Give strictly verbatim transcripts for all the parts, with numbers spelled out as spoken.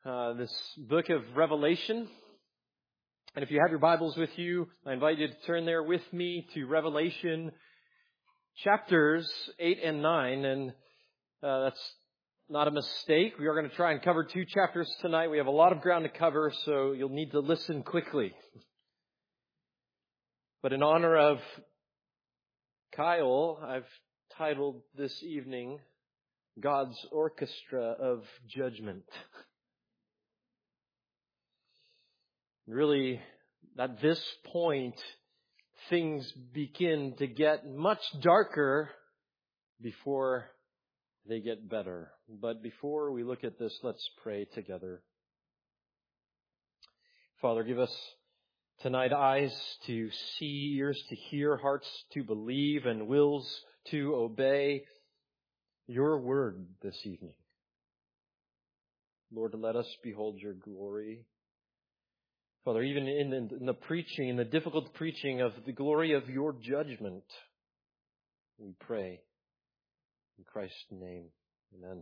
uh, this book of Revelation. And if you have your Bibles with you, I invite you to turn there with me to Revelation chapters eight and nine. And uh, that's not a mistake. We are going to try and cover two chapters tonight. We have a lot of ground to cover, so you'll need to listen quickly. But in honor of Kyle, I've titled this evening, God's Orchestra of Judgment. Really, at this point, things begin to get much darker before they get better. But before we look at this, let's pray together. Father, give us tonight eyes to see, ears to hear, hearts to believe, and wills to obey your word this evening. Lord, let us behold your glory. Father, even in, in the preaching, in the difficult preaching of the glory of your judgment, we pray. In Christ's name, amen.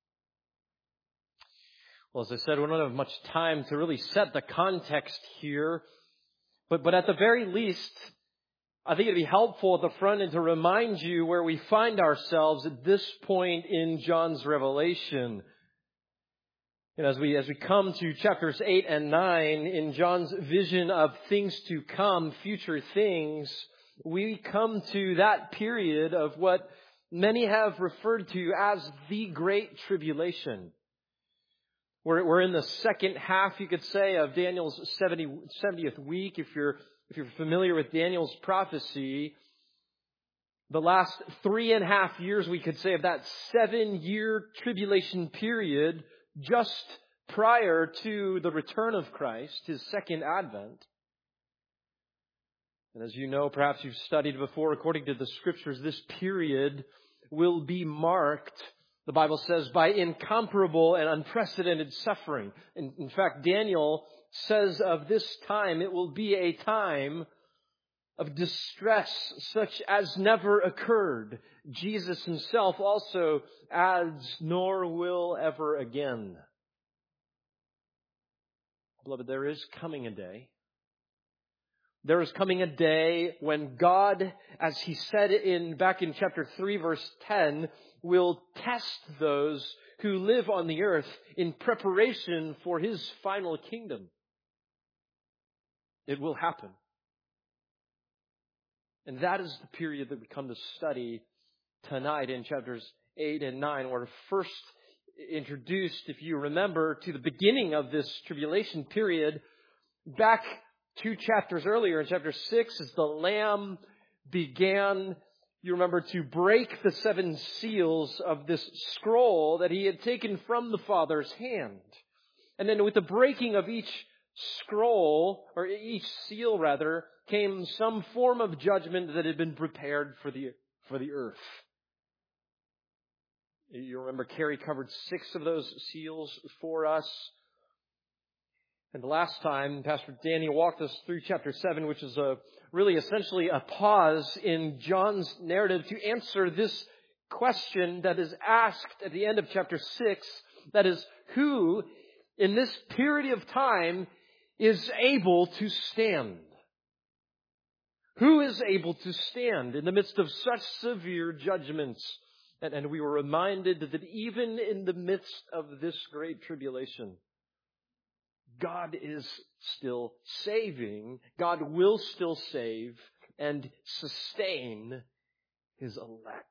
Well, as I said, we don't have much time to really set the context here. But, but at the very least, I think it'd be helpful at the front end to remind you where we find ourselves at this point in John's Revelation. And as we, as we come to chapters eight and nine, in John's vision of things to come, future things, we come to that period of what many have referred to as the Great Tribulation. We're, we're in the second half, you could say, of Daniel's seventieth week. If you're, if you're familiar with Daniel's prophecy, the last three and a half years, we could say, of that seven-year tribulation period, just prior to the return of Christ, His second advent. And as you know, perhaps you've studied before, according to the Scriptures, this period will be marked, the Bible says, by incomparable and unprecedented suffering. In, in fact, Daniel says of this time, it will be a time of distress such as never occurred. Jesus himself also adds, nor will ever again. Beloved, there is coming a day. There is coming a day when God, as He said in back in chapter three, verse ten, will test those who live on the earth in preparation for His final kingdom. It will happen. And that is the period that we come to study tonight in chapters eight and nine. We're first introduced, if you remember, to the beginning of this tribulation period back two chapters earlier in chapter six as the Lamb began, you remember, to break the seven seals of this scroll that He had taken from the Father's hand. And then with the breaking of each scroll, or each seal rather, came some form of judgment that had been prepared for the, for the earth. You remember Carrie covered six of those seals for us. And the last time, Pastor Danny walked us through chapter seven, which is a really essentially a pause in John's narrative to answer this question that is asked at the end of chapter six. That is, who in this period of time is able to stand? Who is able to stand in the midst of such severe judgments? And, and we were reminded that even in the midst of this great tribulation, God is still saving. God will still save and sustain His elect.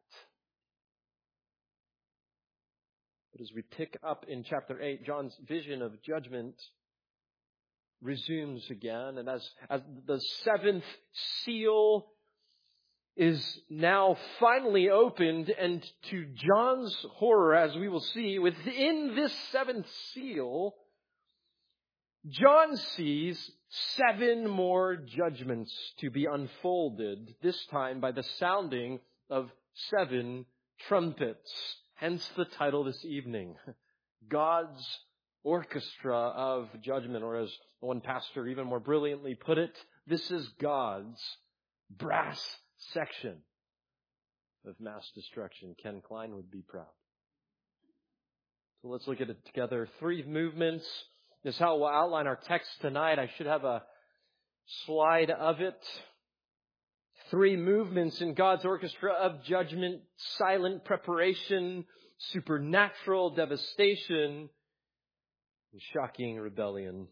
But as we pick up in chapter eight, John's vision of judgment resumes again. And as, as the seventh seal is now finally opened, and to John's horror, as we will see, within this seventh seal, John sees seven more judgments to be unfolded, this time by the sounding of seven trumpets. Hence the title this evening, God's Orchestra of Judgment, or as one pastor even more brilliantly put it, this is God's brass section of mass destruction. Ken Klein would be proud. So let's look at it together. Three movements is how we'll outline our text tonight. I should have a slide of it. Three movements in God's orchestra of judgment: silent preparation, supernatural devastation, and shocking rebellion.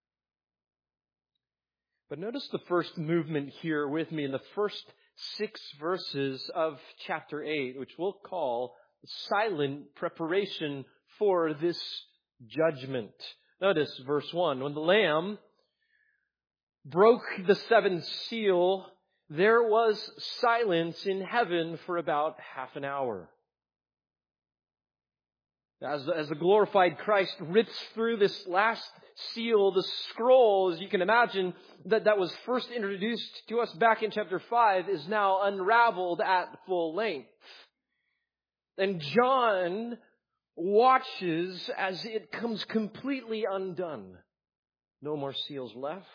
But notice the first movement here with me in the first six verses of chapter eight, which we'll call silent preparation for this judgment. Notice verse one. When the Lamb broke the seventh seal, there was silence in heaven for about half an hour. As, as the glorified Christ rips through this last seal, the scroll, as you can imagine, that, that was first introduced to us back in chapter five, is now unraveled at full length. And John watches as it comes completely undone. No more seals left.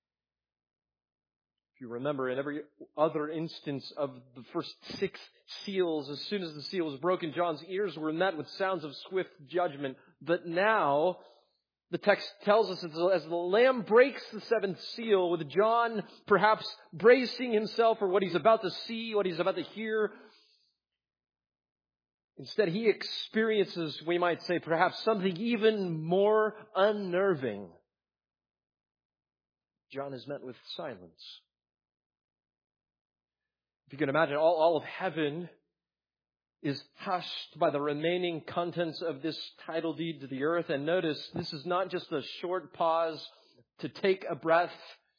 If you remember, in every other instance of the first six seals, as soon as the seal was broken, John's ears were met with sounds of swift judgment. But now, the text tells us as the Lamb breaks the seventh seal, with John perhaps bracing himself for what he's about to see, what he's about to hear, instead he experiences, we might say, perhaps something even more unnerving. John is met with silence. If you can imagine, all, all of heaven is hushed by the remaining contents of this title deed to the earth. And notice, this is not just a short pause to take a breath.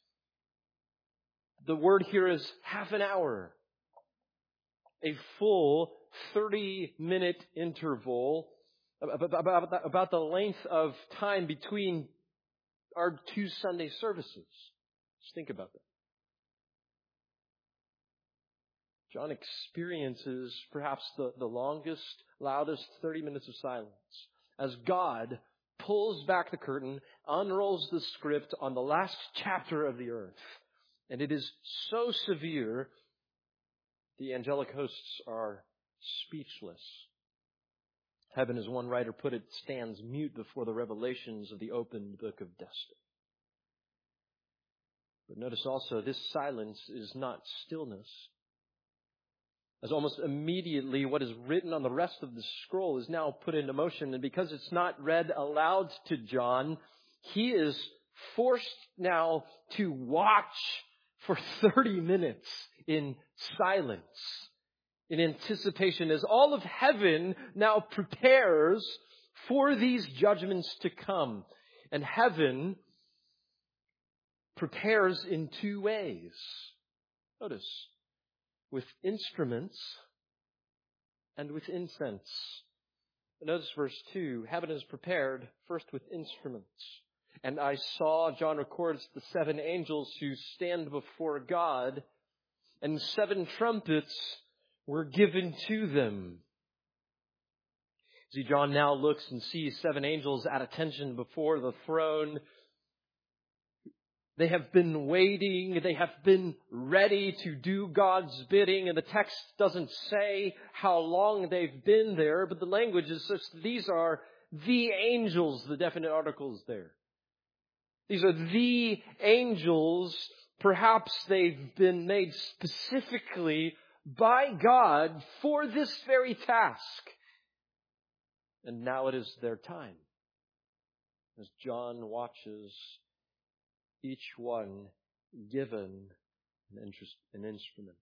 The word here is half an hour. A full thirty-minute interval, about, about the length of time between our two Sunday services. Just think about that. John experiences perhaps the, the longest, loudest thirty minutes of silence as God pulls back the curtain, unrolls the script on the last chapter of the earth. And it is so severe, the angelic hosts are speechless. Heaven, as one writer put it, stands mute before the revelations of the opened book of destiny. But notice also, this silence is not stillness. As almost immediately what is written on the rest of the scroll is now put into motion. And because it's not read aloud to John, he is forced now to watch for thirty minutes in silence, in anticipation, as all of heaven now prepares for these judgments to come. And heaven prepares in two ways. Notice. With instruments and with incense. Notice verse two. Heaven is prepared first with instruments. And I saw, John records, the seven angels who stand before God, and seven trumpets were given to them. See, John now looks and sees seven angels at attention before the throne. They have been waiting. They have been ready to do God's bidding. And the text doesn't say how long they've been there, but the language is such that these are the angels, the definite articles there. These are the angels. Perhaps they've been made specifically by God for this very task. And now it is their time. As John watches, each one given an, interest, an instrument.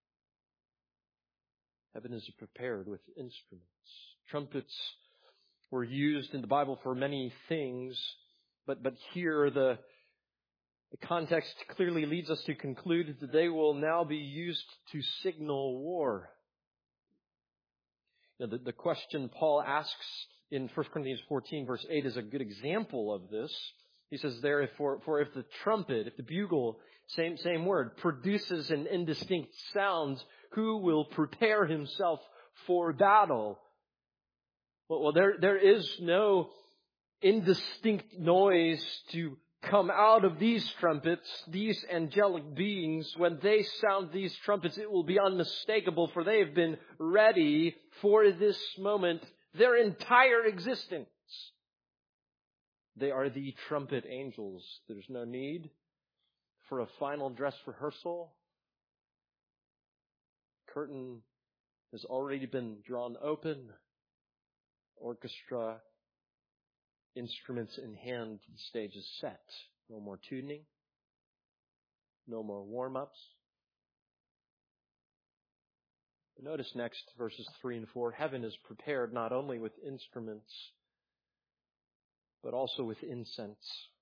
Heaven is prepared with instruments. Trumpets were used in the Bible for many things, but, but here the, the context clearly leads us to conclude that they will now be used to signal war. You know, the, the question Paul asks in First Corinthians fourteen, verse eight, is a good example of this. He says there, if for, for if the trumpet, if the bugle, same, same word, produces an indistinct sound, who will prepare himself for battle? Well, well there, there is no indistinct noise to come out of these trumpets, these angelic beings. When they sound these trumpets, it will be unmistakable, for they have been ready for this moment their entire existence. They are the trumpet angels. There's no need for a final dress rehearsal. Curtain has already been drawn open. Orchestra, instruments in hand, the stage is set. No more tuning. No more warm-ups. Notice next, verses three and four, heaven is prepared not only with instruments, but also with incense.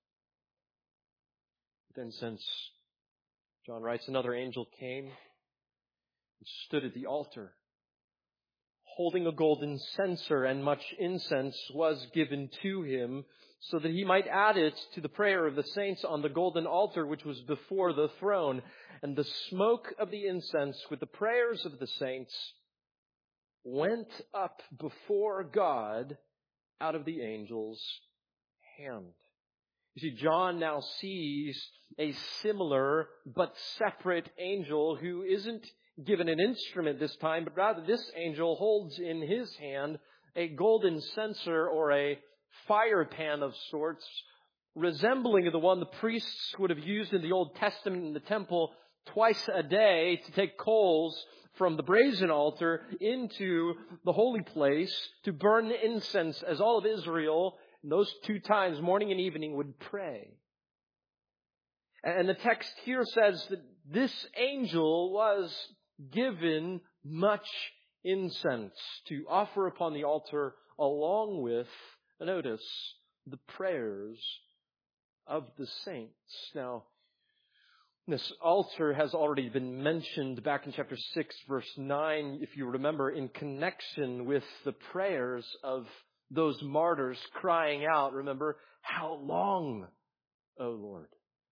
With incense, John writes, another angel came and stood at the altar, holding a golden censer, and much incense was given to him, so that he might add it to the prayer of the saints on the golden altar which was before the throne. And the smoke of the incense with the prayers of the saints went up before God out of the angel's hand. You see, John now sees a similar but separate angel who isn't given an instrument this time, but rather this angel holds in his hand a golden censer or a fire pan of sorts, resembling the one the priests would have used in the Old Testament in the temple twice a day to take coals from the brazen altar into the holy place to burn incense, as all of Israel, those two times, morning and evening, would pray. And the text here says that this angel was given much incense to offer upon the altar, along with, notice, the prayers of the saints. Now, this altar has already been mentioned back in chapter six, verse nine, if you remember, in connection with the prayers of those martyrs crying out, remember, how long, O Lord?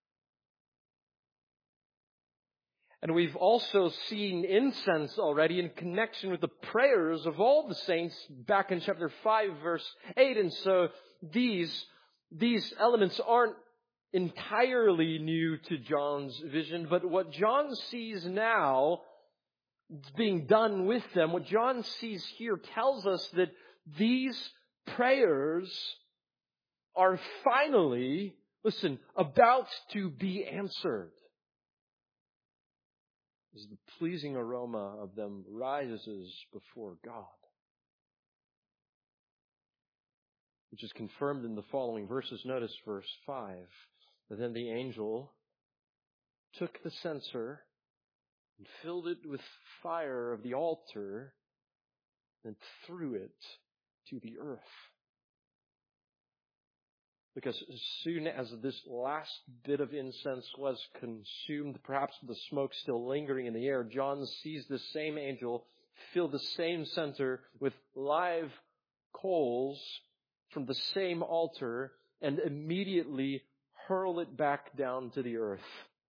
And we've also seen incense already in connection with the prayers of all the saints back in chapter five, verse eight. And so these, these elements aren't entirely new to John's vision, but what John sees now being done with them, what John sees here tells us that these prayers are finally, listen, about to be answered. As the pleasing aroma of them rises before God. Which is confirmed in the following verses. Notice verse five. Then the angel took the censer and filled it with fire of the altar and threw it to the earth. Because as soon as this last bit of incense was consumed, perhaps with the smoke still lingering in the air, John sees the same angel fill the same censer with live coals from the same altar and immediately hurl it back down to the earth.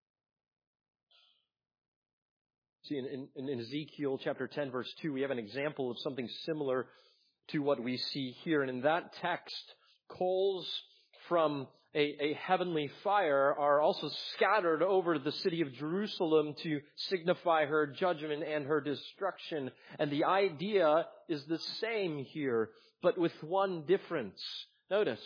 See, in, in, in Ezekiel chapter ten, verse two, we have an example of something similar to what we see here. And in that text, coals from a, a heavenly fire are also scattered over the city of Jerusalem to signify her judgment and her destruction. And the idea is the same here, but with one difference. Notice,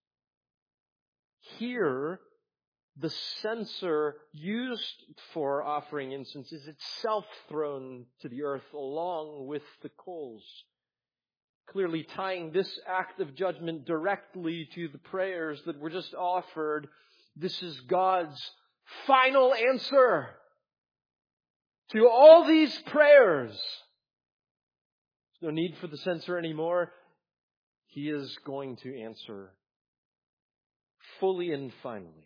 here, the censer used for offering incense is itself thrown to the earth along with the coals. Clearly tying this act of judgment directly to the prayers that were just offered. This is God's final answer to all these prayers. There's no need for the censer anymore. He is going to answer fully and finally.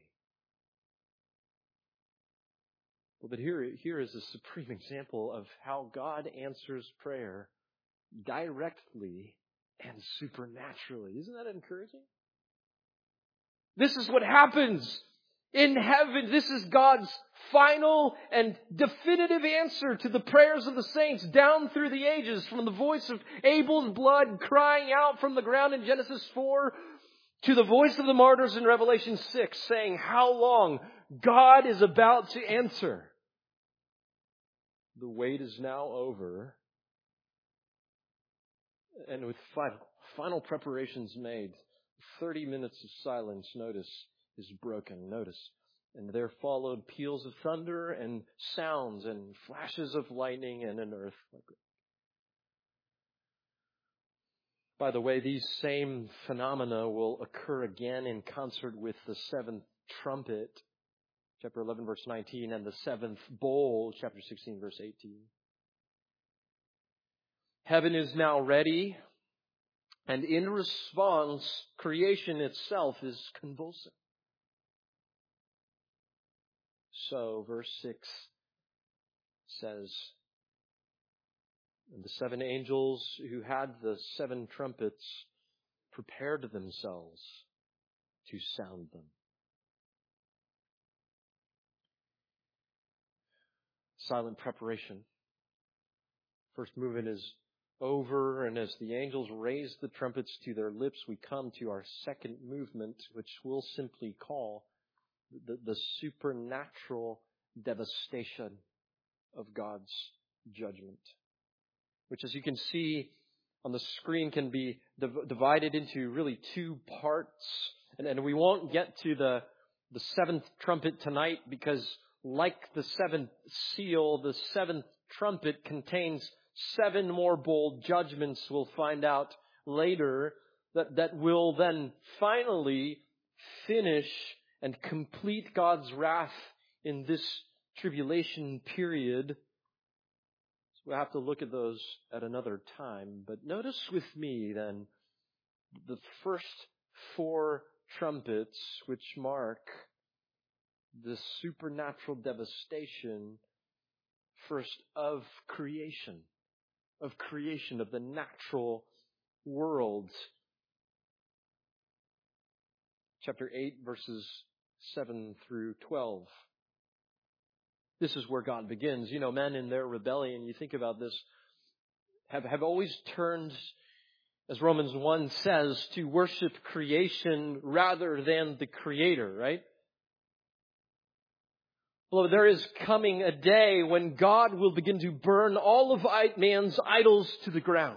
Well, but here, here is a supreme example of how God answers prayer directly and supernaturally. Isn't that encouraging? This is what happens in heaven. This is God's final and definitive answer to the prayers of the saints down through the ages, from the voice of Abel's blood crying out from the ground in Genesis four to the voice of the martyrs in Revelation six, saying, how long? God is about to answer. The wait is now over. And with final, final preparations made, Thirty minutes of silence, notice, is broken. Notice. And there followed peals of thunder and sounds and flashes of lightning and an earthquake. By the way, these same phenomena will occur again in concert with the seventh trumpet, chapter eleven, verse nineteen, and the seventh bowl, chapter sixteen, verse eighteen. Heaven is now ready, and in response, creation itself is convulsing. So, verse six says, and the seven angels who had the seven trumpets prepared themselves to sound them. Silent preparation. First movement is over, and as the angels raise the trumpets to their lips, we come to our second movement, which we'll simply call the, the supernatural devastation of God's judgment, which, as you can see on the screen, can be div- divided into really two parts. And, and we won't get to the, the seventh trumpet tonight because, like the seventh seal, the seventh trumpet contains seven more bold judgments, we'll find out later, that, that will then finally finish and complete God's wrath in this tribulation period. So we'll have to look at those at another time. But notice with me then the first four trumpets, which mark the supernatural devastation, first of creation, of creation, of the natural world. Chapter eight, verses seven through twelve. This is where God begins. You know, men in their rebellion, you think about this, have, have always turned, as Romans one says, to worship creation rather than the Creator, right? Well, there is coming a day when God will begin to burn all of man's idols to the ground.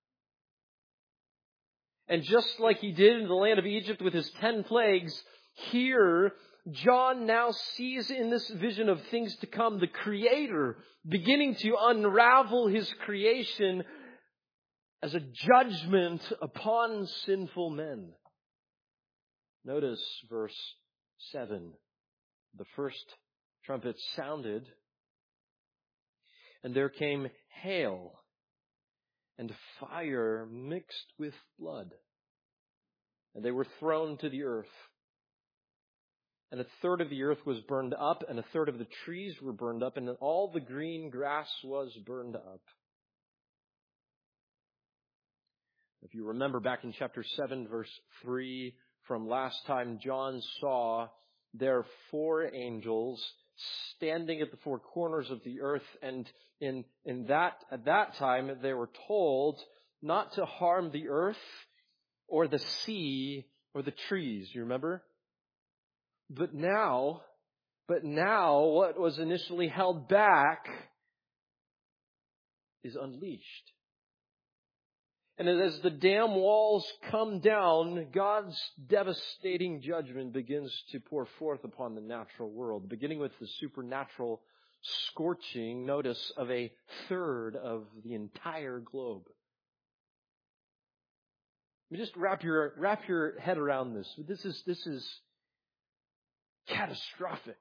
And just like He did in the land of Egypt with His ten plagues, here, John now sees in this vision of things to come the Creator beginning to unravel His creation as a judgment upon sinful men. Notice verse seven. The first trumpet sounded, and there came hail and fire mixed with blood, and they were thrown to the earth. And a third of the earth was burned up, and a third of the trees were burned up, and all the green grass was burned up. If you remember back in chapter seven, verse three, from last time, John saw there four angels standing at the four corners of the earth, and in, in that, at that time, they were told not to harm the earth or the sea or the trees. You remember? But now, but now what was initially held back is unleashed. And as the dam walls come down, God's devastating judgment begins to pour forth upon the natural world, beginning with the supernatural scorching, notice, of a third of the entire globe. I mean, just wrap your wrap your head around this. This is this is catastrophic.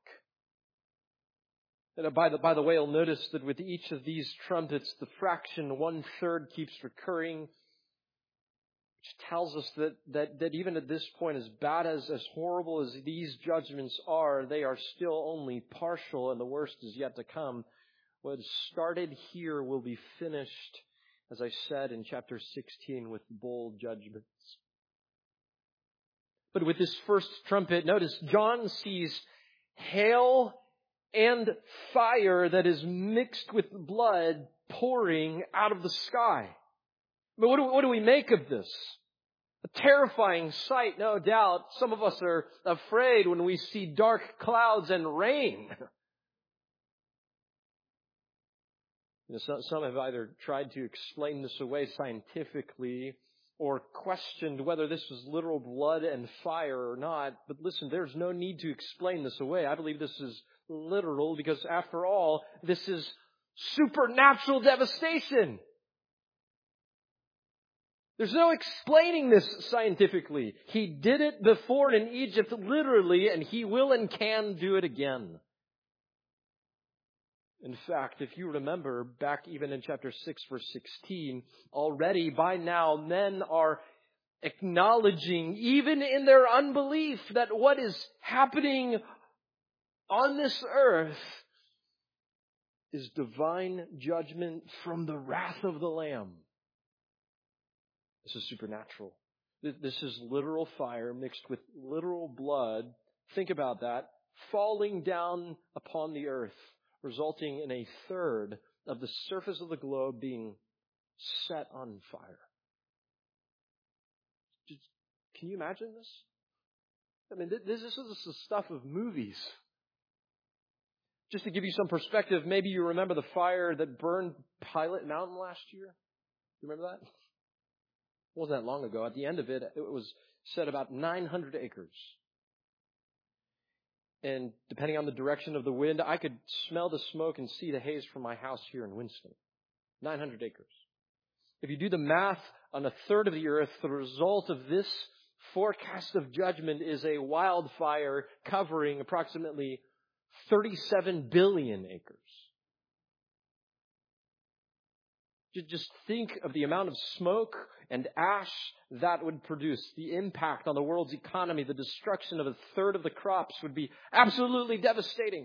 And by the by the way, you'll notice that with each of these trumpets, the fraction one third keeps recurring, which tells us that, that, that even at this point, as bad as, as horrible as these judgments are, they are still only partial, and the worst is yet to come. What started here will be finished, as I said, in chapter sixteen with bold judgments. But with this first trumpet, notice John sees hail and fire that is mixed with blood pouring out of the sky. But what do, what do we make of this? A terrifying sight, no doubt. Some of us are afraid when we see dark clouds and rain. You know, some, some have either tried to explain this away scientifically or questioned whether this was literal blood and fire or not. But listen, there's no need to explain this away. I believe this is literal because, after all, this is supernatural devastation. There's no explaining this scientifically. He did it before in Egypt, literally, and He will and can do it again. In fact, if you remember back even in chapter six, verse sixteen, already by now men are acknowledging, even in their unbelief, that what is happening on this earth is divine judgment from the wrath of the Lamb. This is supernatural. This is literal fire mixed with literal blood. Think about that. Falling down upon the earth, resulting in a third of the surface of the globe being set on fire. Just, can you imagine this? I mean, this, this is the stuff of movies. Just to give you some perspective, maybe you remember the fire that burned Pilot Mountain last year. You remember that? It wasn't that long ago. At the end of it, it was said about nine hundred acres. And depending on the direction of the wind, I could smell the smoke and see the haze from my house here in Winston. nine hundred acres. If you do the math on a third of the earth, the result of this forecast of judgment is a wildfire covering approximately thirty-seven billion acres. Just think of the amount of smoke and ash that would produce. The impact on the world's economy, the destruction of a third of the crops would be absolutely devastating.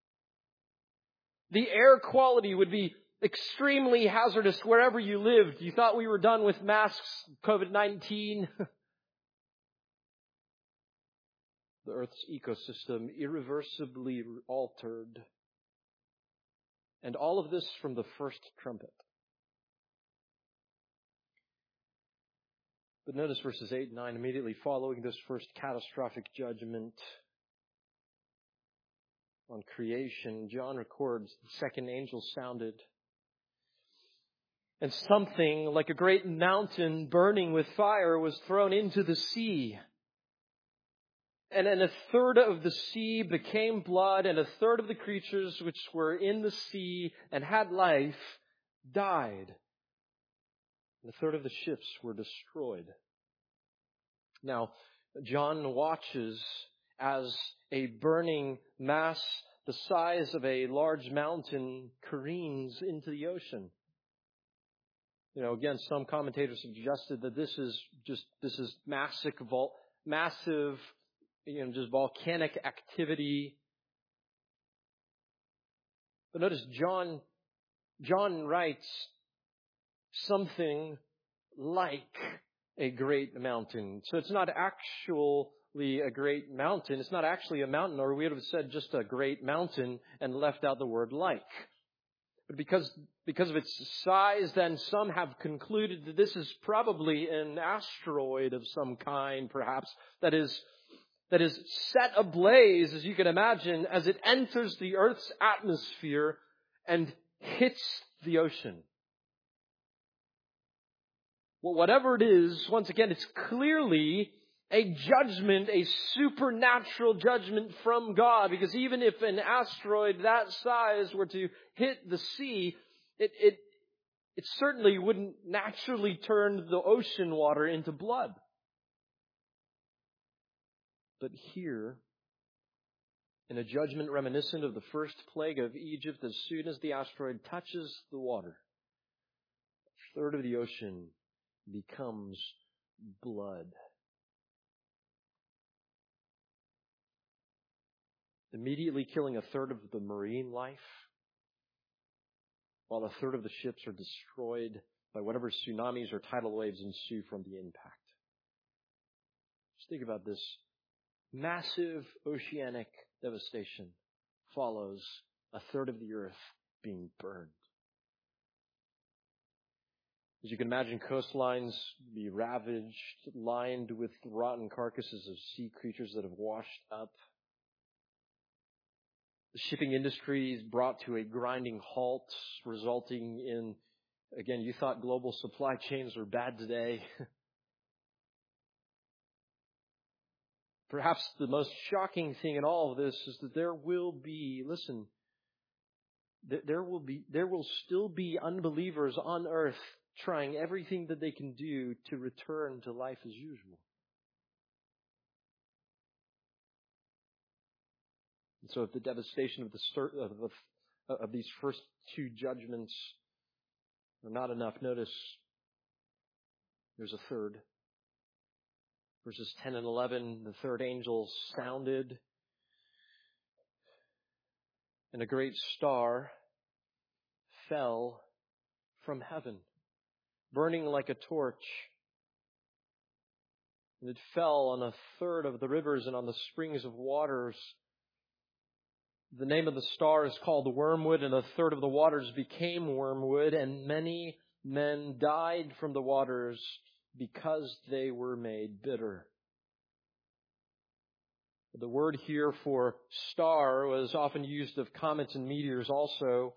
The air quality would be extremely hazardous wherever you lived. You thought we were done with masks, COVID nineteen. The Earth's ecosystem irreversibly altered. And all of this from the first trumpet. But notice verses eight and nine, immediately following this first catastrophic judgment on creation, John records the second angel sounded. And something like a great mountain burning with fire was thrown into the sea. And then a third of the sea became blood, and a third of the creatures which were in the sea and had life died. And a third of the ships were destroyed. Now, John watches as a burning mass the size of a large mountain careens into the ocean. You know, again, some commentators suggested that this is just, this is massive, massive, you know, just volcanic activity. But notice John, John writes something like a great mountain. So it's not actually a great mountain. It's not actually a mountain, or we would have said just a great mountain and left out the word like. But because, because of its size, then some have concluded that this is probably an asteroid of some kind, perhaps, that is, that is set ablaze, as you can imagine, as it enters the Earth's atmosphere and hits the ocean. Well, whatever it is, once again, it's clearly a judgment, a supernatural judgment from God. Because even if an asteroid that size were to hit the sea, it, it, it certainly wouldn't naturally turn the ocean water into blood. But here, in a judgment reminiscent of the first plague of Egypt, as soon as the asteroid touches the water, a third of the ocean becomes blood. Immediately killing a third of the marine life, while a third of the ships are destroyed by whatever tsunamis or tidal waves ensue from the impact. Just think about this. Massive oceanic devastation follows a third of the earth being burned. As you can imagine, coastlines be ravaged, lined with rotten carcasses of sea creatures that have washed up. The shipping industry is brought to a grinding halt, resulting in, again, you thought global supply chains were bad today. Perhaps the most shocking thing in all of this is that there will be, listen, there will be, there will still be unbelievers on earth trying everything that they can do to return to life as usual. And so if the devastation of the of, the, of these first two judgments are not enough, notice there's a third. Verses ten and eleven, the third angel sounded, and a great star fell from heaven, burning like a torch. And it fell on a third of the rivers and on the springs of waters. The name of the star is called Wormwood, and a third of the waters became wormwood, and many men died from the waters because they were made bitter. The word here for star was often used of comets and meteors also.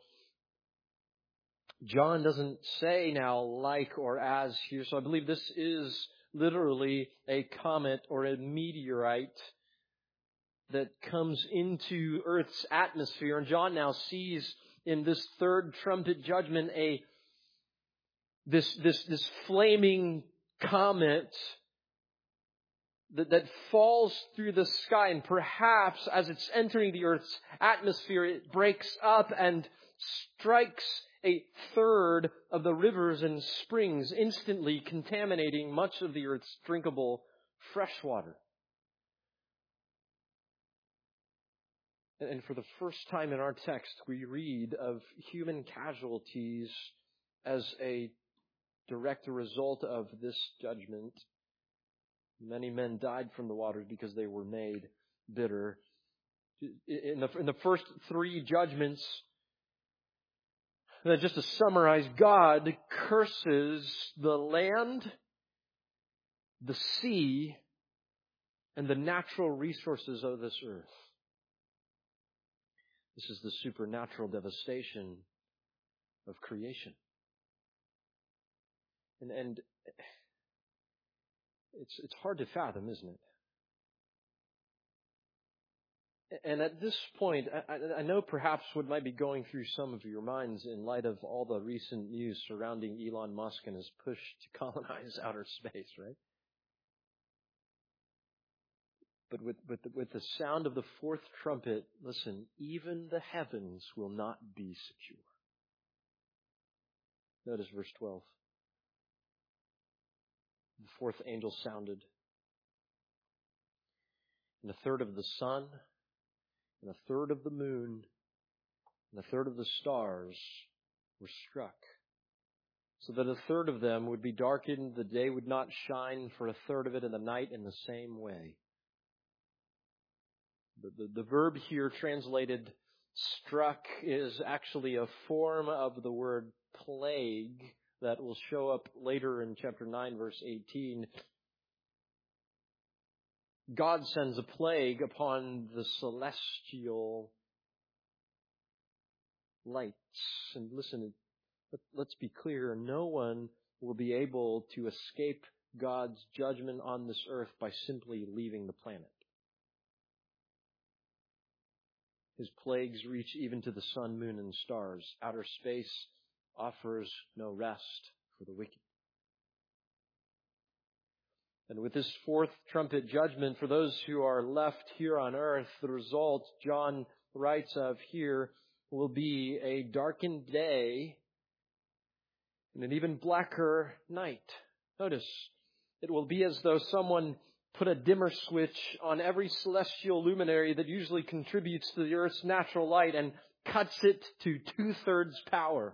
John doesn't say now like or as here, so I believe this is literally a comet or a meteorite that comes into Earth's atmosphere. And John now sees in this third trumpet judgment a this this this flaming comet that, that falls through the sky, and perhaps as it's entering the Earth's atmosphere, it breaks up and strikes a third of the rivers and springs, instantly contaminating much of the Earth's drinkable fresh water. And for the first time in our text, we read of human casualties as a direct result of this judgment. Many men died from the waters because they were made bitter. In the, in the first three judgments, just to summarize, God curses the land, the sea, and the natural resources of this earth. This is the supernatural devastation of creation. And, and it's, it's hard to fathom, isn't it? And at this point, I, I know perhaps what might be going through some of your minds in light of all the recent news surrounding Elon Musk and his push to colonize outer space, right? But with, with, the, with the sound of the fourth trumpet, listen, even the heavens will not be secure. Notice verse twelve. The fourth angel sounded, and a third of the sun, and a third of the moon, and a third of the stars were struck, so that a third of them would be darkened, the day would not shine for a third of it, and the night in the same way. The, the, the verb here translated struck is actually a form of the word plague that will show up later in chapter nine, verse eighteen. God sends a plague upon the celestial lights. And listen, let's be clear, no one will be able to escape God's judgment on this earth by simply leaving the planet. His plagues reach even to the sun, moon, and stars. Outer space offers no rest for the wicked. And with this fourth trumpet judgment, for those who are left here on earth, the result, John writes of here, will be a darkened day and an even blacker night. Notice, it will be as though someone put a dimmer switch on every celestial luminary that usually contributes to the earth's natural light and cuts it to two-thirds power.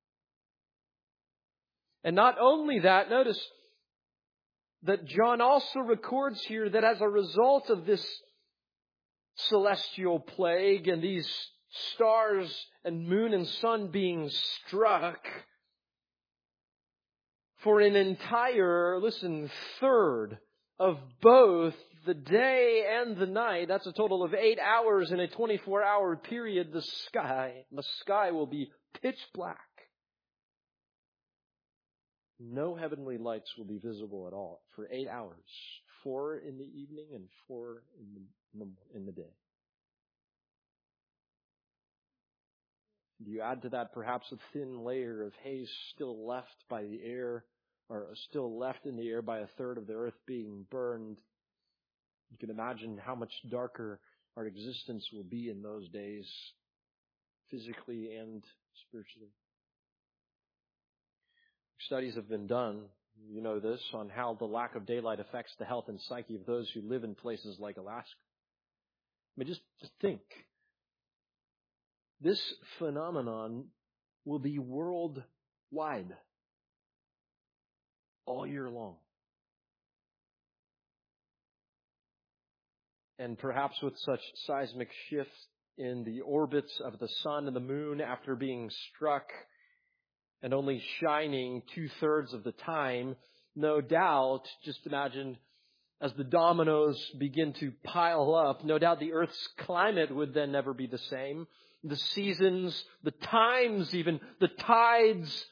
And not only that, notice that John also records here that as a result of this celestial plague and these stars and moon and sun being struck, for an entire, listen, third of both the day and the night, that's a total of eight hours in a twenty-four hour period, the sky, the sky will be pitch black. No heavenly lights will be visible at all for eight hours. four in the evening and four in the, in the, in the day. Do you add to that perhaps a thin layer of haze still left by the air, or still left in the air by a third of the earth being burned? You can imagine how much darker our existence will be in those days, physically and spiritually. Studies have been done, you know this, on how the lack of daylight affects the health and psyche of those who live in places like Alaska. I mean, just, just think. This phenomenon will be worldwide all year long. And perhaps with such seismic shifts in the orbits of the sun and the moon after being struck and only shining two-thirds of the time, no doubt, just imagine, as the dominoes begin to pile up, no doubt the Earth's climate would then never be the same. The seasons, the times even, the tides,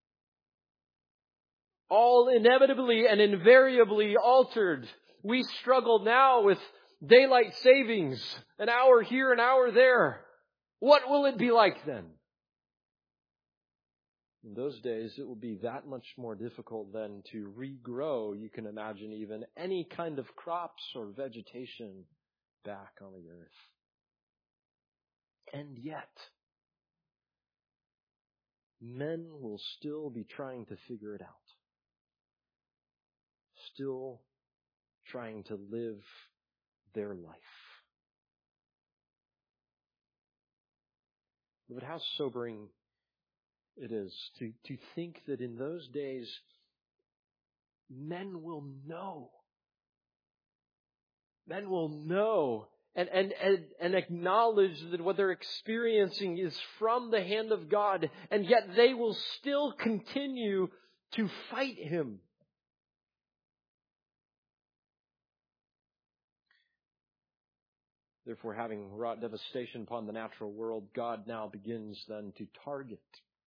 all inevitably and invariably altered. We struggle now with daylight savings, an hour here, an hour there. What will it be like then? In those days, it will be that much more difficult then to regrow, you can imagine even, any kind of crops or vegetation back on the earth. And yet, men will still be trying to figure it out. Still trying to live their life. But how sobering it is to, to think that in those days, men will know. Men will know and, and, and, and acknowledge that what they're experiencing is from the hand of God, and yet they will still continue to fight Him. Therefore, having wrought devastation upon the natural world, God now begins then to target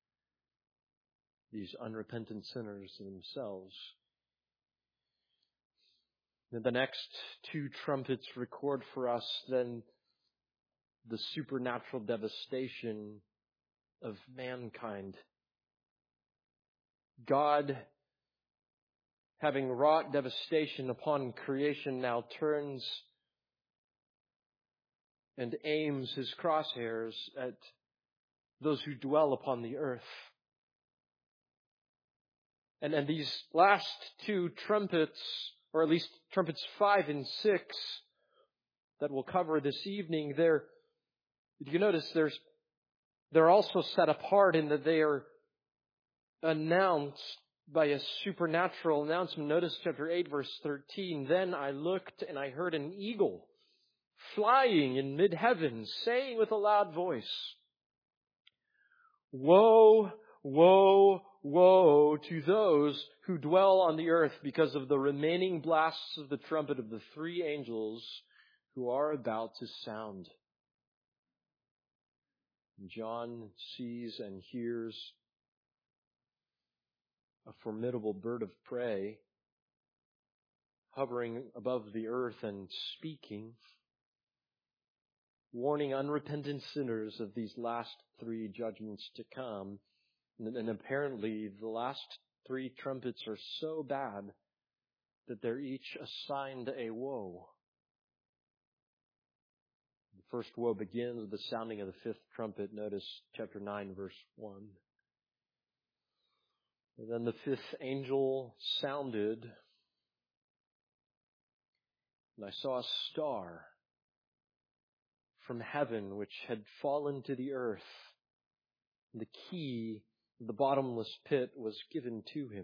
these unrepentant sinners themselves. And the next two trumpets record for us then the supernatural devastation of mankind. God, having wrought devastation upon creation, now turns and aims His crosshairs at those who dwell upon the earth. And, and these last two trumpets, or at least trumpets five and six, that we'll cover this evening, they're, you notice there's, they're also set apart in that they are announced by a supernatural announcement. Notice chapter eight, verse thirteen. Then I looked and I heard an eagle flying in mid-heaven, saying with a loud voice, "Woe, woe, woe to those who dwell on the earth because of the remaining blasts of the trumpet of the three angels who are about to sound." John sees and hears a formidable bird of prey hovering above the earth and speaking, warning unrepentant sinners of these last three judgments to come. And, and apparently the last three trumpets are so bad that they're each assigned a woe. The first woe begins with the sounding of the fifth trumpet. Notice chapter nine, verse one. And then the fifth angel sounded, and I saw a star from heaven which had fallen to the earth. The key of the bottomless pit was given to him.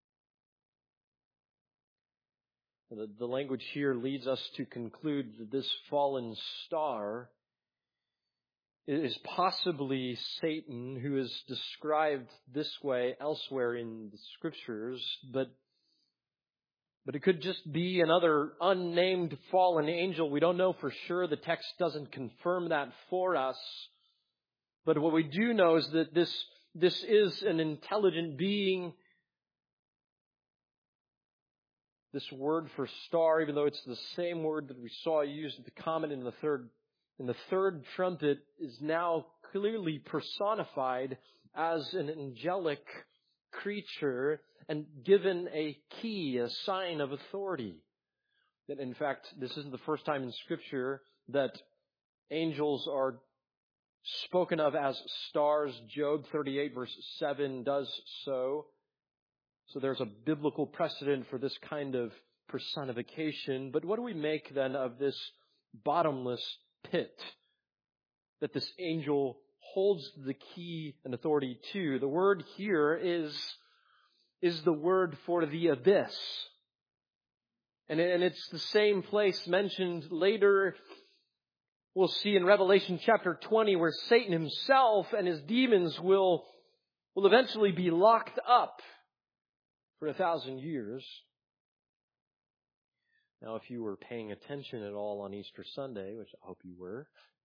The, the language here leads us to conclude that this fallen star is possibly Satan, who is described this way elsewhere in the Scriptures, but But it could just be another unnamed fallen angel. We don't know for sure. The text doesn't confirm that for us. But what we do know is that this, this is an intelligent being This word for star, even though it's the same word that we saw used at the comet in the third in the third trumpet, is now clearly personified as an angelic creature and given a key, a sign of authority. That in fact, this isn't the first time in Scripture that angels are spoken of as stars. Job thirty-eight verse seven does so. So there's a biblical precedent for this kind of personification. But what do we make then of this bottomless pit that this angel holds the key and authority to? The word here is, is the word for the abyss. And, and it's the same place mentioned later, we'll see in Revelation chapter twenty, where Satan himself and his demons will, will eventually be locked up for a thousand years. Now, if you were paying attention at all on Easter Sunday, which I hope you were,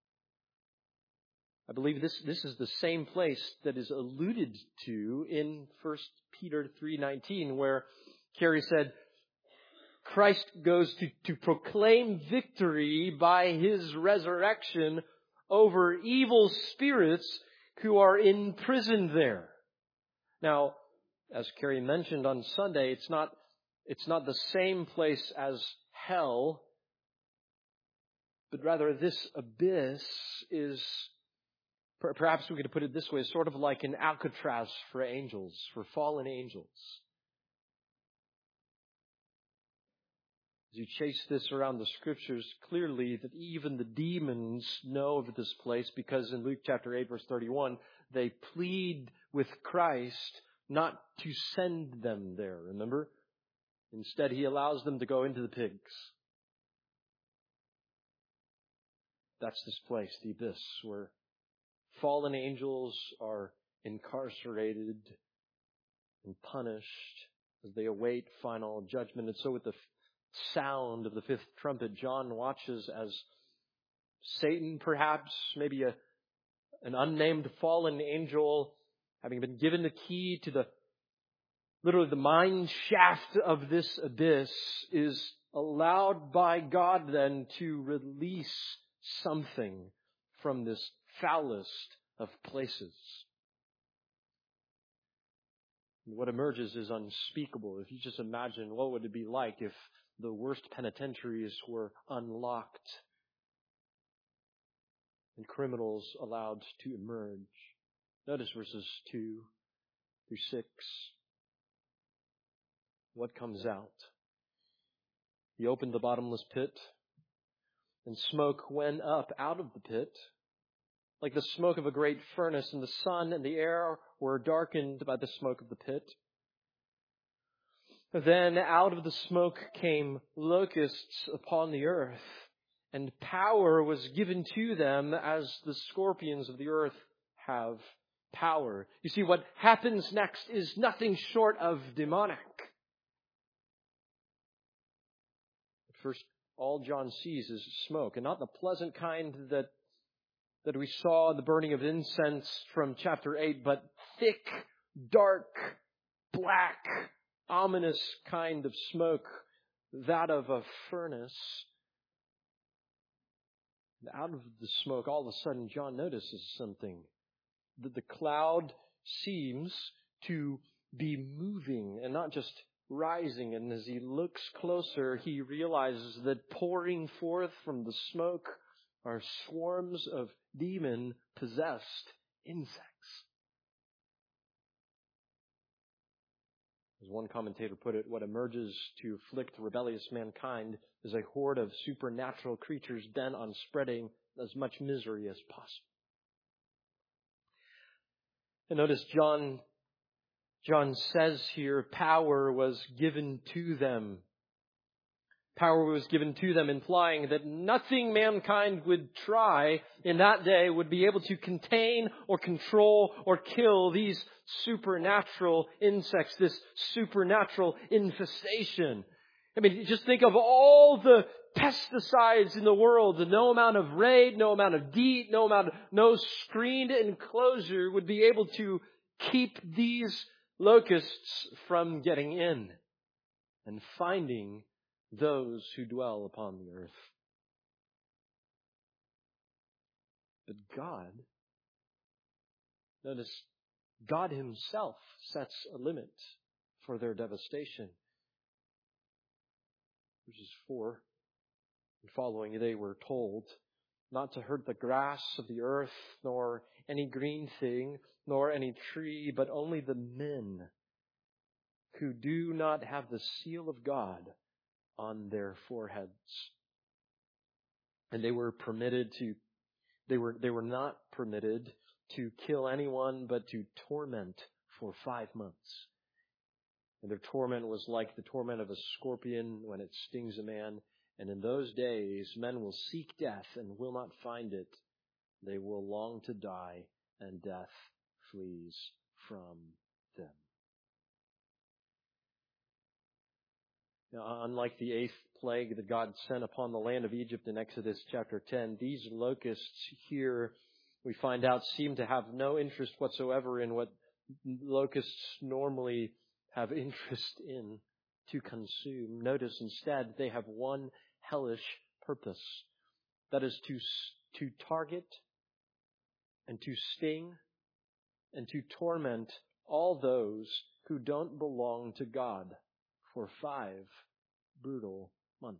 I believe this, this is the same place that is alluded to in First Peter three nineteen, where Carrie said, Christ goes to, to proclaim victory by His resurrection over evil spirits who are imprisoned there. Now, as Carrie mentioned on Sunday, it's not, it's not the same place as hell, but rather this abyss is, perhaps we could put it this way, sort of like an Alcatraz for angels, for fallen angels. As you chase this around the Scriptures, clearly that even the demons know of this place, because in Luke chapter eight verse thirty-one, they plead with Christ not to send them there, remember? Instead, He allows them to go into the pigs. That's this place, the abyss, where fallen angels are incarcerated and punished as they await final judgment. And so with the sound of the fifth trumpet, John watches as Satan, perhaps, maybe a, an unnamed fallen angel, having been given the key to the, literally the mine shaft of this abyss, is allowed by God then to release something from this foulest of places. And what emerges is unspeakable. If you just imagine, what would it be like if the worst penitentiaries were unlocked and criminals allowed to emerge? Notice verses two through six. What comes out? He opened the bottomless pit, and smoke went up out of the pit, like the smoke of a great furnace, and the sun and the air were darkened by the smoke of the pit. Then out of the smoke came locusts upon the earth, and power was given to them as the scorpions of the earth have power. You see, what happens next is nothing short of demonic. At first, all John sees is smoke, and not the pleasant kind that that we saw in the burning of incense from chapter eight, but thick, dark, black, ominous kind of smoke, that of a furnace. And out of the smoke, all of a sudden, John notices something. That the cloud seems to be moving and not just rising. And as he looks closer, he realizes that pouring forth from the smoke are swarms of demon-possessed insects. As one commentator put it, what emerges to afflict rebellious mankind is a horde of supernatural creatures bent on spreading as much misery as possible. And notice John, John says here, power was given to them. Power was given to them, implying that nothing mankind would try in that day would be able to contain or control or kill these supernatural insects, this supernatural infestation. I mean, just think of all the pesticides in the world. No amount of raid, no amount of DEET, no amount of, no screened enclosure would be able to keep these locusts from getting in. and finding those who dwell upon the earth. But God, notice, God himself sets a limit for their devastation. Verses four and following, they were told not to hurt the grass of the earth, nor any green thing, nor any tree, but only the men who do not have the seal of God on their foreheads. And they were permitted to, they were, they were not permitted to kill anyone, but to torment for five months. And their torment was like the torment of a scorpion when it stings a man. And in those days, men will seek death and will not find it. They will long to die, and death flees from them. Now, unlike the eighth plague that God sent upon the land of Egypt in Exodus chapter ten, these locusts here, we find out, seem to have no interest whatsoever in what locusts normally have interest in to consume. Notice instead they have one hellish purpose. That is to, to target and to sting and to torment all those who don't belong to God for five brutal months.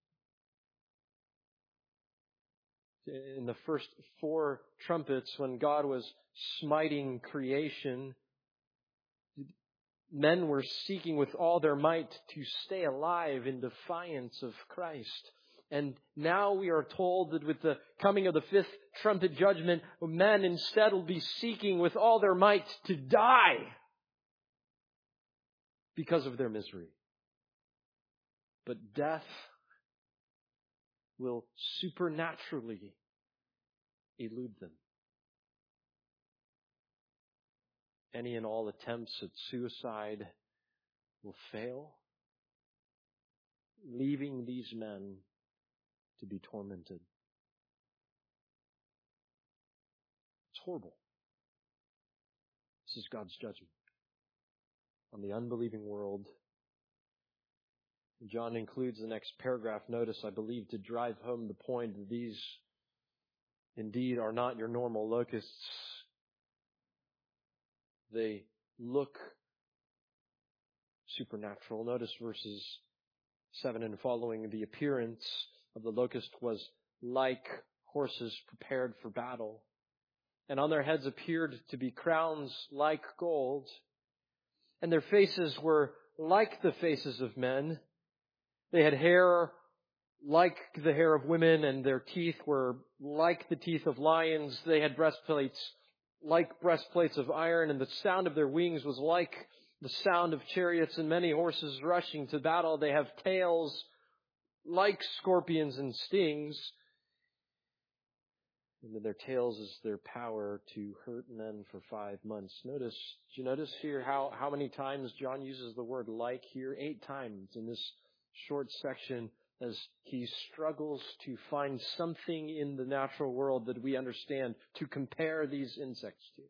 In the first four trumpets, when God was smiting creation, men were seeking with all their might to stay alive in defiance of Christ. And now we are told that with the coming of the fifth trumpet judgment, men instead will be seeking with all their might to die because of their misery. But death will supernaturally elude them. Any and all attempts at suicide will fail, leaving these men to be tormented. It's horrible. This is God's judgment on the unbelieving world. John includes the next paragraph, notice, I believe, to drive home the point that these indeed are not your normal locusts. They look supernatural. Notice verses seven and following. The appearance of the locust was like horses prepared for battle, and on their heads appeared to be crowns like gold, and their faces were like the faces of men. They had hair like the hair of women, and their teeth were like the teeth of lions. They had breastplates like breastplates of iron, and the sound of their wings was like the sound of chariots and many horses rushing to battle. They have tails like scorpions and stings, and in their tails is their power to hurt men for five months. Notice, do you notice here how, how many times John uses the word like here? Eight times in this short section, as he struggles to find something in the natural world that we understand to compare these insects to.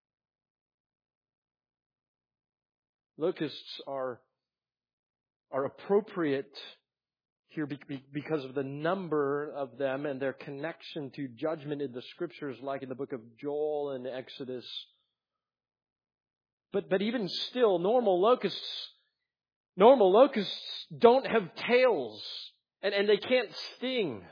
Locusts are, are appropriate here because of the number of them and their connection to judgment in the scriptures, like in the book of Joel and Exodus. But, but even still, normal locusts, normal locusts don't have tails. And, and they can't sting.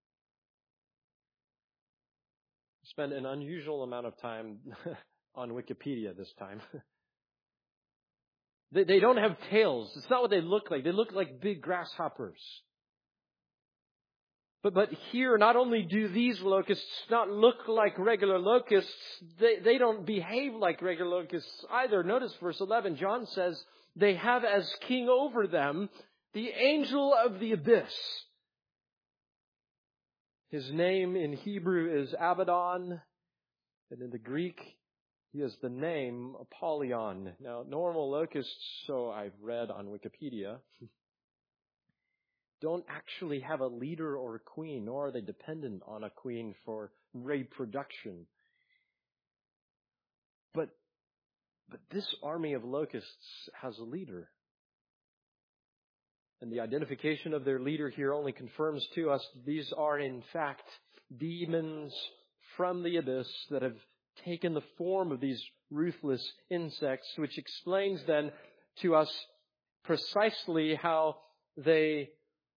Spend an unusual amount of time on Wikipedia this time. they, they don't have tails. It's not what they look like. They look like big grasshoppers. But, but here, not only do these locusts not look like regular locusts, they, they don't behave like regular locusts either. Notice verse eleven. John says they have as king over them the angel of the abyss. His name in Hebrew is Abaddon, and in the Greek, he has the name Apollyon. Now, normal locusts, so I've read on Wikipedia, don't actually have a leader or a queen, nor are they dependent on a queen for reproduction. But, but this army of locusts has a leader. And the identification of their leader here only confirms to us that these are in fact demons from the abyss that have taken the form of these ruthless insects, which explains then to us precisely how they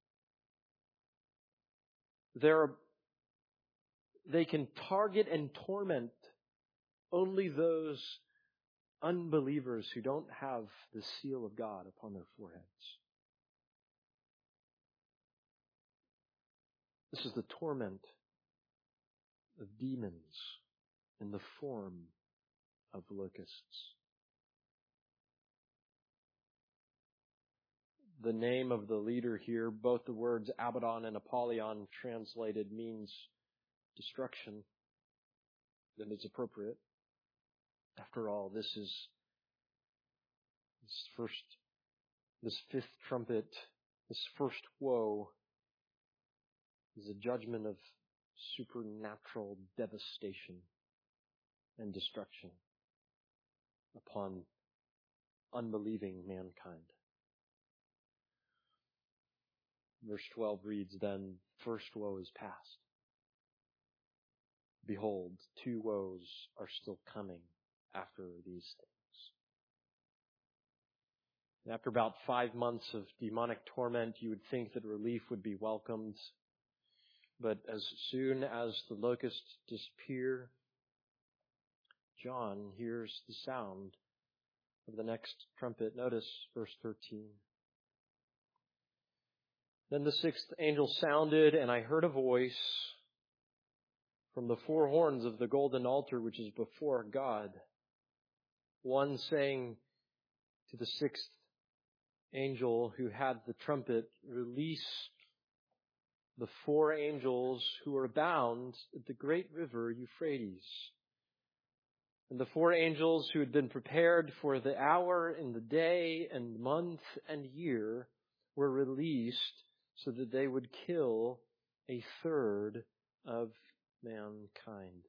they're, they can target and torment only those unbelievers who don't have the seal of God upon their foreheads. This is the torment of demons in the form of locusts. The name of the leader here, both the words Abaddon and Apollyon translated, means destruction. Then it's appropriate. After all, this is this first, this fifth trumpet, this first woe is a judgment of supernatural devastation and destruction upon unbelieving mankind. Verse twelve reads, "Then first woe is past. Behold, two woes are still coming after these things." And after about five months of demonic torment, you would think that relief would be welcomed. But as soon as the locusts disappear, John hears the sound of the next trumpet. Notice verse thirteen. "Then the sixth angel sounded, and I heard a voice from the four horns of the golden altar which is before God, one saying to the sixth angel who had the trumpet, 'Release the four angels who are bound at the great river Euphrates.' And the four angels who had been prepared for the hour and the day and month and year were released so that they would kill a third of mankind."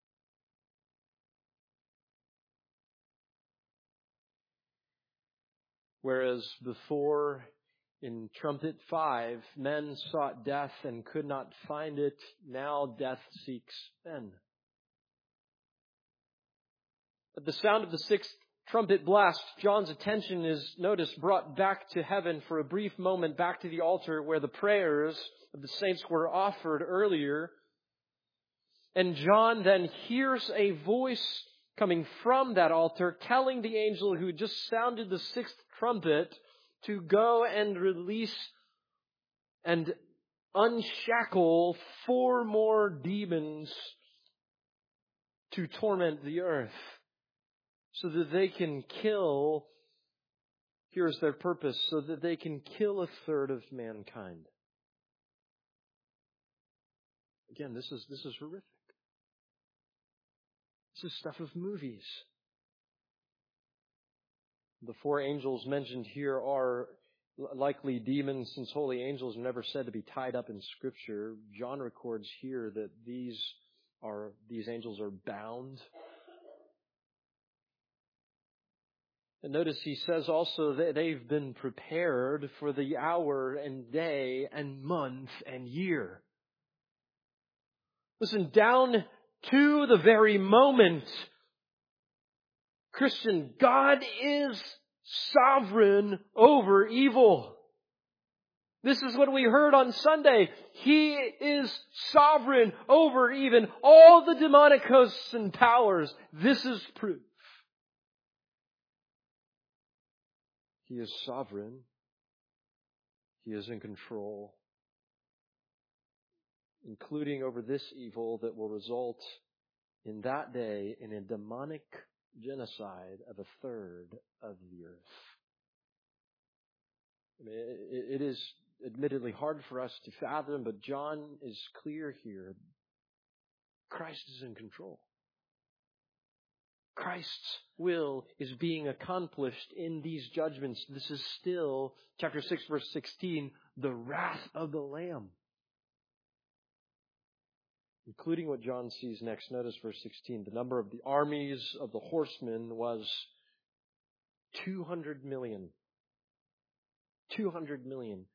Whereas before, in trumpet five, men sought death and could not find it, now death seeks men. At the sound of the sixth trumpet blast, John's attention is, notice, brought back to heaven for a brief moment, back to the altar where the prayers of the saints were offered earlier. And John then hears a voice coming from that altar telling the angel who just sounded the sixth trumpet to go and release and unshackle four more demons to torment the earth so that they can kill, here's their purpose, so that they can kill a third of mankind. Again, this is this is horrific. This is stuff of movies. The four angels mentioned here are likely demons, since holy angels are never said to be tied up in Scripture. John records here that these are these angels are bound. And notice he says also that they've been prepared for the hour and day and month and year. Listen, down to the very moment, Christian, God is sovereign over evil. This is what we heard on Sunday. He is sovereign over even all the demonic hosts and powers. This is proof. He is sovereign. He is in control, including over this evil that will result in that day in a demonic genocide of a third of the earth. I mean, it, it is admittedly hard for us to fathom, but John is clear here. Christ is in control. Christ's will is being accomplished in these judgments. This is still, chapter six, verse sixteen, the wrath of the Lamb. Including what John sees next. Notice verse sixteen. The number of the armies of the horsemen was two hundred million. two hundred million.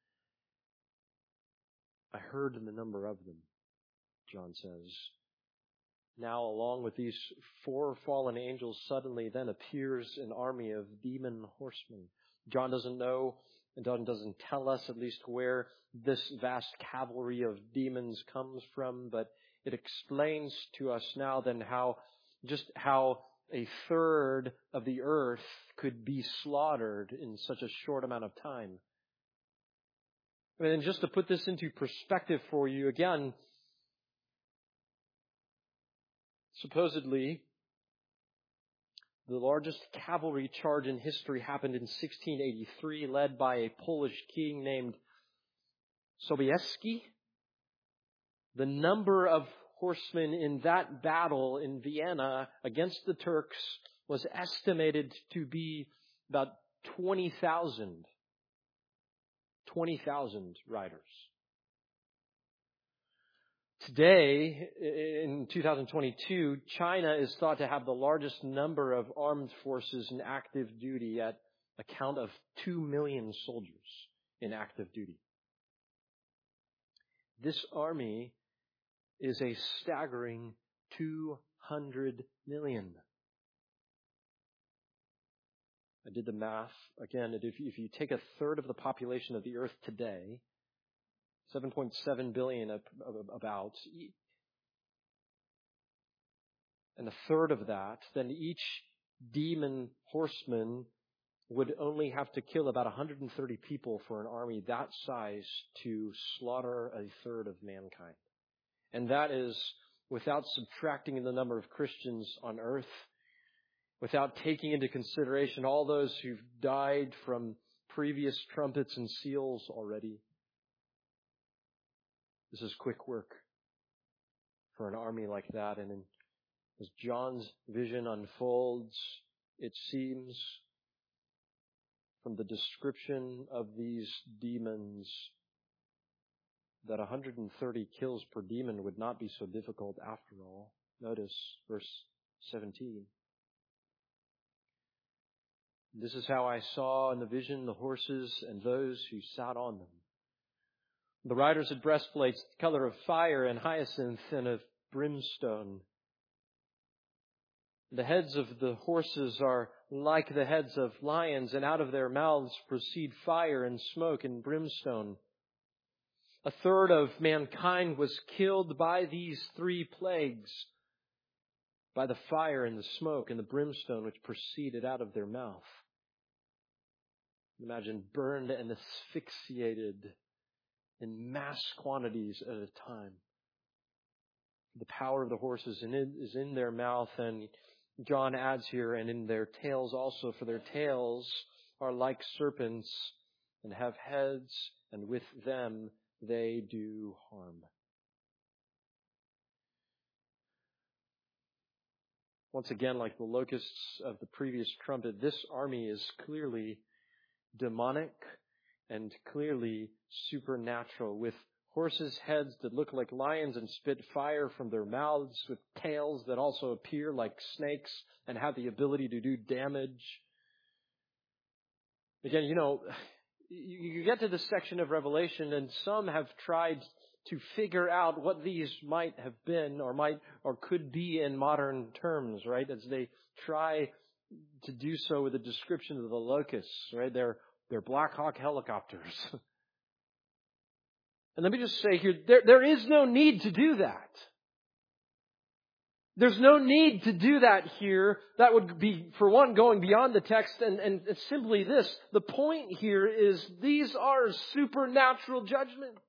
I heard the number of them, John says. Now, along with these four fallen angels, suddenly then appears an army of demon horsemen. John doesn't know, and John doesn't tell us at least where this vast cavalry of demons comes from, but it explains to us now then how, just how a third of the earth could be slaughtered in such a short amount of time. And just to put this into perspective for you, again, supposedly, the largest cavalry charge in history happened in sixteen eighty-three, led by a Polish king named Sobieski. The number of horsemen in that battle in Vienna against the Turks was estimated to be about twenty thousand. twenty thousand riders. Today, in two thousand twenty-two, China is thought to have the largest number of armed forces in active duty at a count of two million soldiers in active duty. This army is a staggering two hundred million. I did the math. Again, if you, if you take a third of the population of the earth today, seven point seven billion about, and a third of that, then each demon horseman would only have to kill about one hundred thirty people for an army that size to slaughter a third of mankind. And that is without subtracting the number of Christians on earth, without taking into consideration all those who've died from previous trumpets and seals already. This is quick work for an army like that. And in, as John's vision unfolds, it seems from the description of these demons that one hundred thirty kills per demon would not be so difficult after all. Notice verse seventeen. This is how I saw in the vision the horses and those who sat on them. The riders had breastplates, the color of fire and hyacinth and of brimstone. The heads of the horses are like the heads of lions, and out of their mouths proceed fire and smoke and brimstone. A third of mankind was killed by these three plagues, by the fire and the smoke and the brimstone which proceeded out of their mouth. Imagine burned and asphyxiated in mass quantities at a time. The power of the horses is in their mouth, and John adds here, and in their tails also, for their tails are like serpents and have heads, and with them they do harm. Once again, like the locusts of the previous trumpet, this army is clearly demonic and clearly supernatural, with horses' heads that look like lions and spit fire from their mouths, with tails that also appear like snakes and have the ability to do damage. Again, you know, you get to this section of Revelation, and some have tried to figure out what these might have been or might or could be in modern terms, right? As they try to do so with a description of the locusts, right? They're they're Black Hawk helicopters. And let me just say here, there, there is no need to do that. There's no need to do that here. That would be, for one, going beyond the text, and, and it's simply this. The point here is these are supernatural judgments.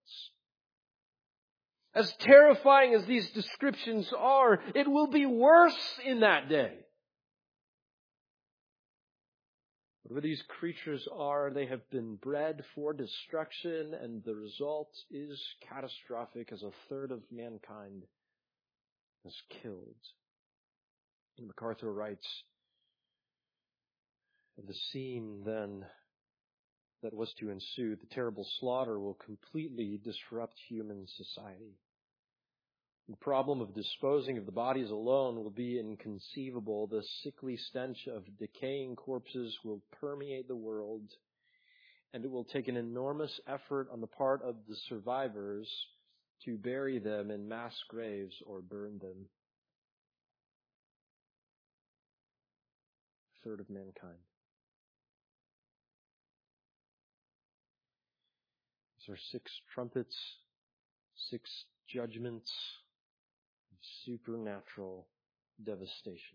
As terrifying as these descriptions are, it will be worse in that day. Whatever these creatures are, they have been bred for destruction, and the result is catastrophic, as a third of mankind is killed. And MacArthur writes, the scene then that was to ensue, the terrible slaughter, will completely disrupt human society. The problem of disposing of the bodies alone will be inconceivable. The sickly stench of decaying corpses will permeate the world, And it will take an enormous effort on the part of the survivors to bury them in mass graves or burn them. A third of mankind. These are six trumpets, six judgments of supernatural devastation.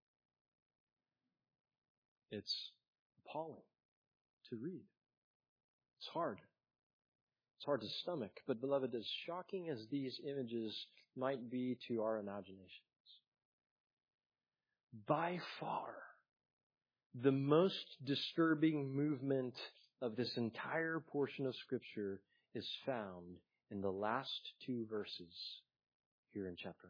It's appalling to read. It's hard. It's hard to stomach. But beloved, as shocking as these images might be to our imaginations, by far the most disturbing movement of this entire portion of Scripture is found in the last two verses here in chapter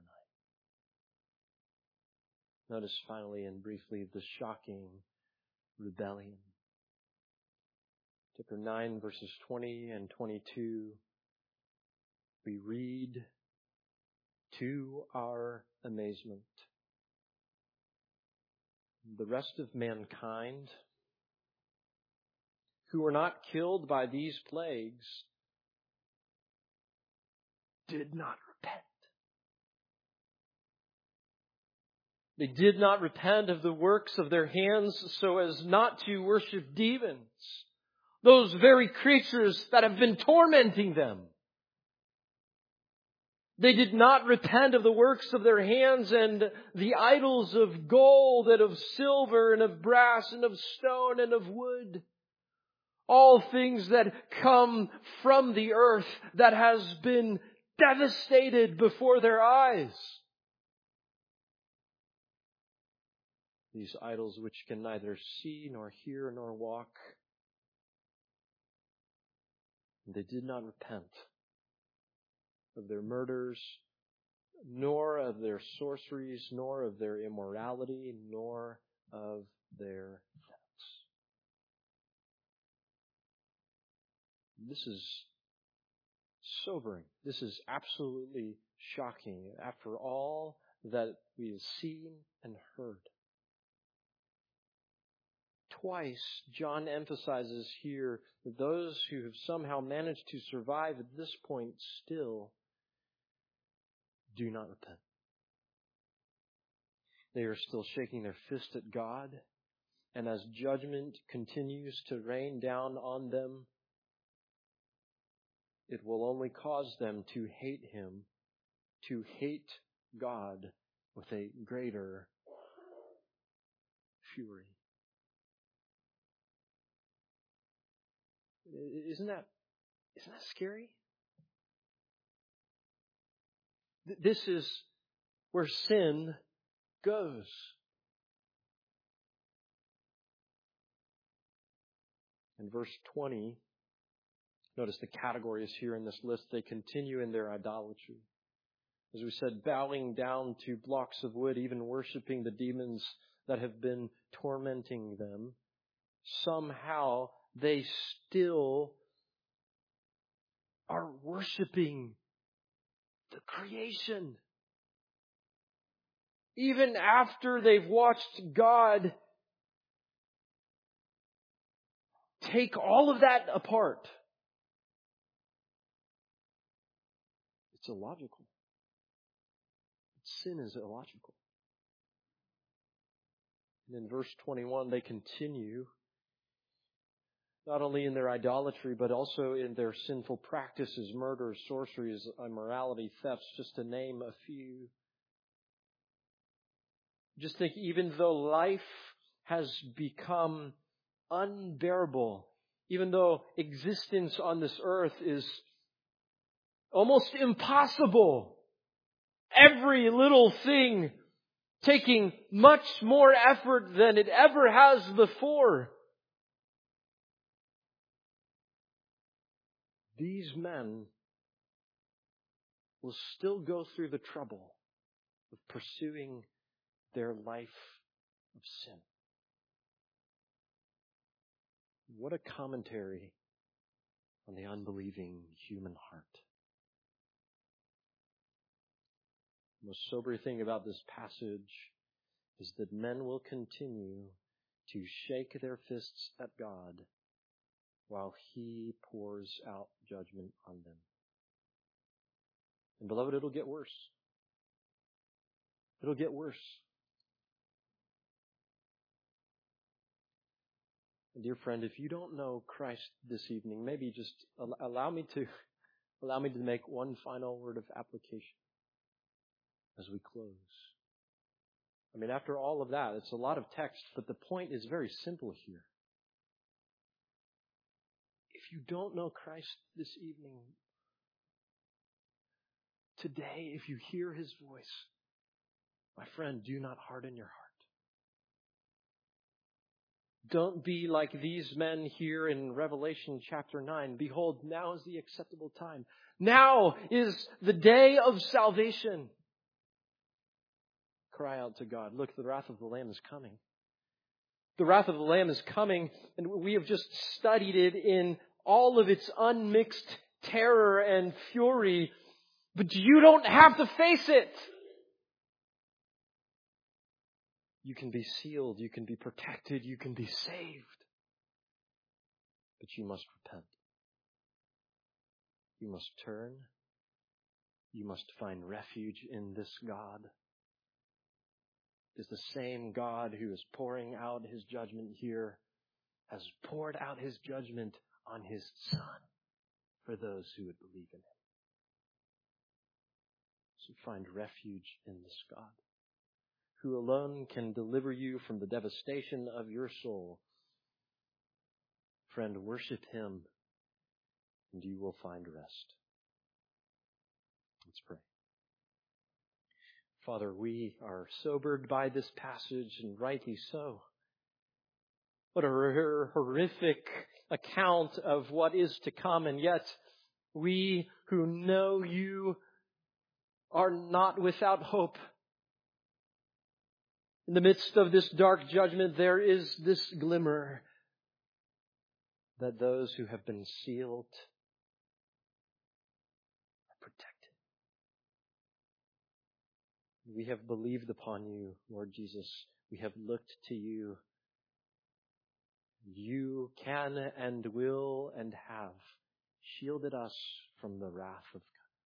nine. Notice finally and briefly the shocking rebellion. Chapter nine, verses twenty and twenty-two, we read, to our amazement, the rest of mankind who were not killed by these plagues did not repent. They did not repent of the works of their hands so as not to worship demons, those very creatures that have been tormenting them. They did not repent of the works of their hands and the idols of gold and of silver and of brass and of stone and of wood. All things that come from the earth that has been devastated before their eyes. These idols which can neither see nor hear nor walk. They did not repent of their murders, nor of their sorceries, nor of their immorality, nor of their thefts. This is sobering. This is absolutely shocking after all that we have seen and heard. Twice, John emphasizes here that those who have somehow managed to survive at this point still do not repent. They are still shaking their fist at God, and as judgment continues to rain down on them, it will only cause them to hate Him, to hate God with a greater fury. Isn't that, isn't that scary? This is where sin goes. In verse twenty, notice the categories here in this list. They continue in their idolatry. As we said, bowing down to blocks of wood, even worshiping the demons that have been tormenting them. Somehow they still are worshiping the creation. Even after they've watched God take all of that apart. It's illogical. Sin is illogical. And in verse twenty-one, they continue not only in their idolatry, but also in their sinful practices, murders, sorceries, immorality, thefts, just to name a few. Just think, even though life has become unbearable, even though existence on this earth is almost impossible, every little thing taking much more effort than it ever has before, these men will still go through the trouble of pursuing their life of sin. What a commentary on the unbelieving human heart. The most sobering thing about this passage is that men will continue to shake their fists at God while He pours out judgment on them. And beloved, it'll get worse. It'll get worse. And dear friend, if you don't know Christ this evening, maybe just allow me to allow me to make one final word of application as we close. I mean, after all of that, it's a lot of text, but the point is very simple here. If you don't know Christ this evening, today, if you hear His voice, my friend, do not harden your heart. Don't be like these men here in Revelation chapter nine. Behold, now is the acceptable time. Now is the day of salvation. Cry out to God. Look, the wrath of the Lamb is coming. The wrath of the Lamb is coming, and we have just studied it in all of its unmixed terror and fury. But you don't have to face it. You can be sealed, you can be protected, you can be saved. But you must repent. You must turn. You must find refuge in this God. It is the same God who is pouring out His judgment here, has poured out His judgment on His Son for those who would believe in Him. So find refuge in this God, who alone can deliver you from the devastation of your soul. Friend, worship Him, and you will find rest. Let's pray. Father, we are sobered by this passage, and rightly so. What a horrific account of what is to come, and yet we who know You are not without hope. In the midst of this dark judgment, there is this glimmer that those who have been sealed are protected. We have believed upon You, Lord Jesus. We have looked to You. You can and will and have shielded us from the wrath of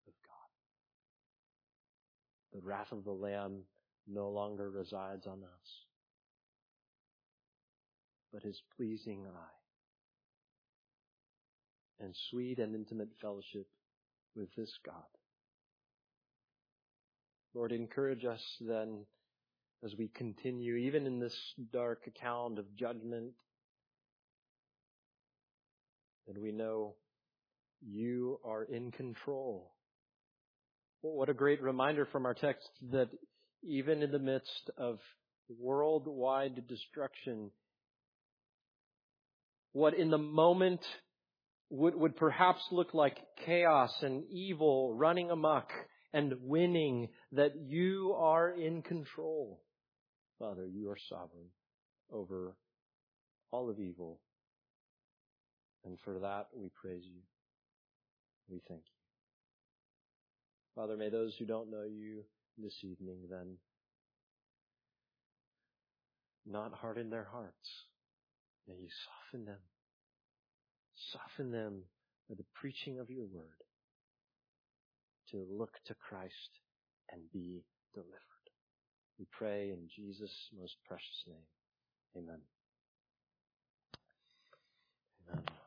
God. The wrath of the Lamb no longer resides on us, but His pleasing eye and sweet and intimate fellowship with this God. Lord, encourage us then as we continue, even in this dark account of judgment, that we know You are in control. What a great reminder from our text that even in the midst of worldwide destruction, what in the moment would, would perhaps look like chaos and evil running amok and winning, that You are in control. Father, You are sovereign over all of evil. And for that we praise You. We thank You. Father, may those who don't know You this evening then not harden their hearts. May You soften them. Soften them by the preaching of Your word to look to Christ and be delivered. We pray in Jesus' most precious name. Amen. Amen.